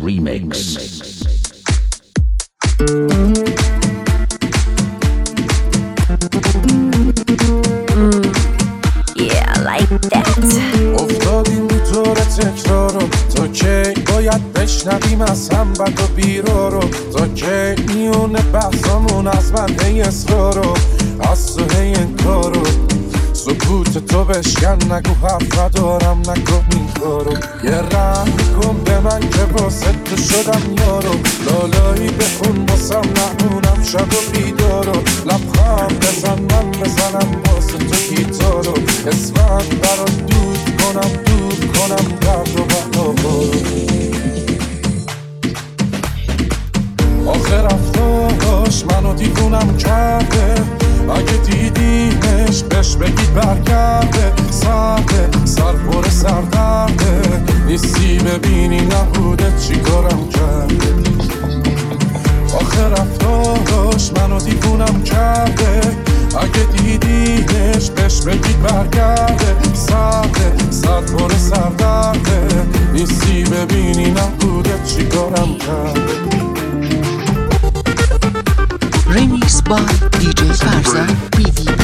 Remix. Yeah, like that. افتادیم رو دور تکرارو، تا کی باید بشنویم از هم بد و بیرا رو، تا کی میونه بحثامون از من هی اصرارو، از تو هی انکارو، سکوت تو بشکن نگو حرف دارم نکن این کارو، یه رحم کن به من که واسه تو شدم یارو، لالایی بخون باسم نمونم شب و بیدارو، لبخند بزن من بزنم واسه تو گیتارو، اسمت برات دود کنم درد و بهارو. آخر رفتاش منو دیوونم کرده، اگه دیدیمش بهش بگید برگرده، سر پر سردرده، نیستی ببینی نبوده چی کارم کرده. آخر رفتاش منو دیوونم کرده، اگه دیدیمش بهش بگید برگرده، سر پر سردرده، نیستی ببینی نبوده چی کارم کرده. Remix by DJ Farza BVB.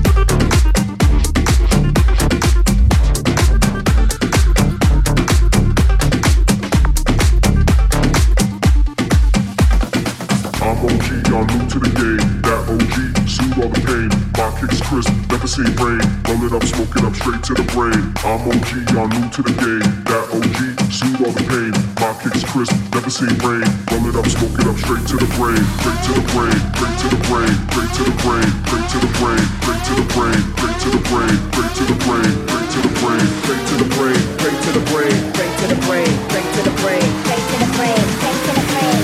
I'm OG, y'all new to the game. That OG, soothe all the pain. My kicks crisp, never seen rain. Roll it up, smoke it up, straight to the brain. I'm OG, y'all new to the game. That OG, soothe all the pain. My kicks crisp, never seen rain. Roll it up, smoke it up, straight to the brain. Straight to the brain, straight to the brain, straight to the brain, straight to the brain, straight to the brain, straight to the brain, straight to the brain, straight to the brain, straight to the brain, straight to the brain, straight to the brain, straight to the brain, straight to the brain, straight to the brain.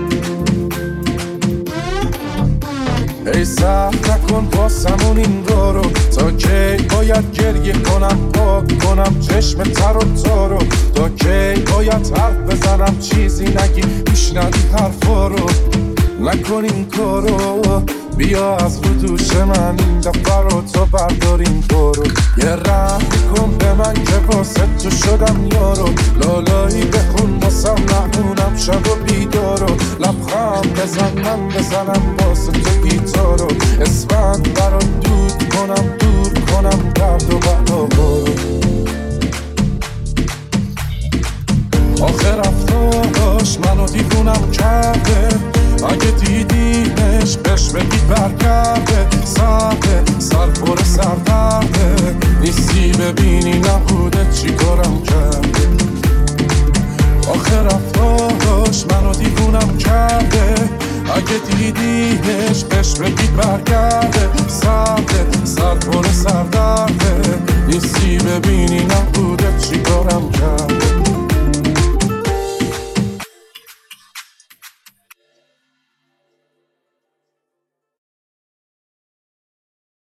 ای سهر نکن واسمون این رو، تا کی باید گریه کنم پاک کنم چشم تر و تارو، تا کی باید حرف بزنم چیزی نگی میشنوی حرفا رو، نکن این کارو، بیا از رو دوش من این دفعه رو تو برداریم برو، یه رحم کن به من که واسه تو شدم یارو، لالایی بخون واسم نمونم شب و بیدارو، لبخند بزن من بزنم واسه تو گیتارو، اسفند برات دور کنم درد و بهارو. آخر رفتاش منو دیوونم کرده، اگه دیدیمش بهش بگید برگرده، سر پر سردرده، نیستی ببینی نبوده چی کارم کرده. آخر رفتاش منو دیوونم کرده، اگه دیدیمش بهش بگید برگرده، سر پر سردرده، نیستی ببینی نبوده چی کارم کرده.